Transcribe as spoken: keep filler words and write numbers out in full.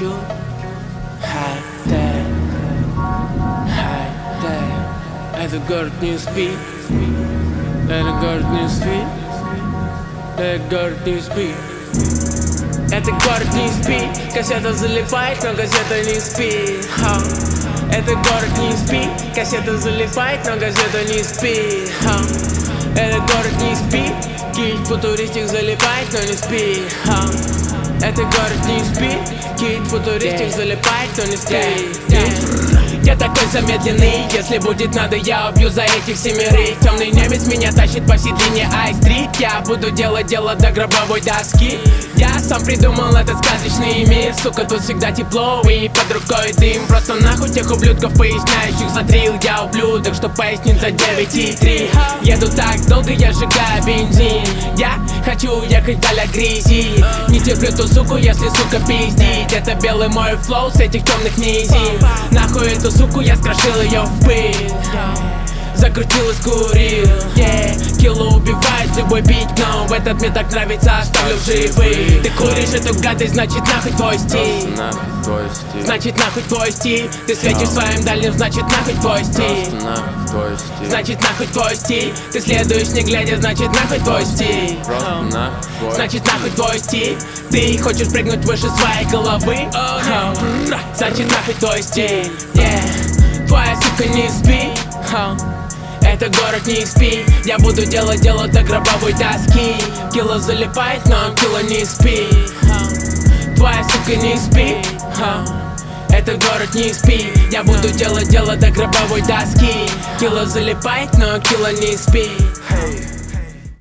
Q, хай-тек, хай-тек. Этот город не спит, этот город не спит, этот город не спит. Этот город не спит, кассета залипает, но газета не спит. Ха. Этот город не спит, кассета залипает, но газета не спит. Ха. Этот город не спит, кит футуристик залипает, но не спит. Ха. Этот город не спит, кит футуристик залипает, но не спит. Я такой замедленный, если будет надо, я убью за этих семерых. Темный немец меня тащит по всей длине Ай-стрит. Я буду делать дело до гробовой доски. Я сам придумал этот сказочный мир. Сука, тут всегда тепло и под рукой дым. Просто нахуй тех ублюдков, поясняющих за трил. Я ублюдок, что пояснит за девять и три. Еду так долго, я сжигаю бензин. Я хочу ехать вдаль грязи. Не терплю ту суку, если сука пиздит. Это белый мой флоу с этих темных низин. Нахуй эту суку, я скрошил ее в пыль. Закрутил и скурил, yeah. Киллу убивает любой бит, но в этот мне так нравится, оставлю в живых. Ты куришь эту гадость, значит нахуй твой стиль. Значит нахуй твой стиль. Ты светишь своим дальним, значит нахуй твой стиль. Значит нахуй твой стиль. Ты следуешь не глядя, значит нахуй твой стиль. Значит нахуй твой стиль. Ты хочешь прыгнуть выше своей головы, значит нахуй твой стиль, yeah. Твоя сука не спит, это город не спит. Я буду делать дело до гробовой доски. Кило залипает, но кило не спит. Твоя сука не спит, это город не спит. Я буду делать дело до гробовой доски. Кило залипает, но кило не спит.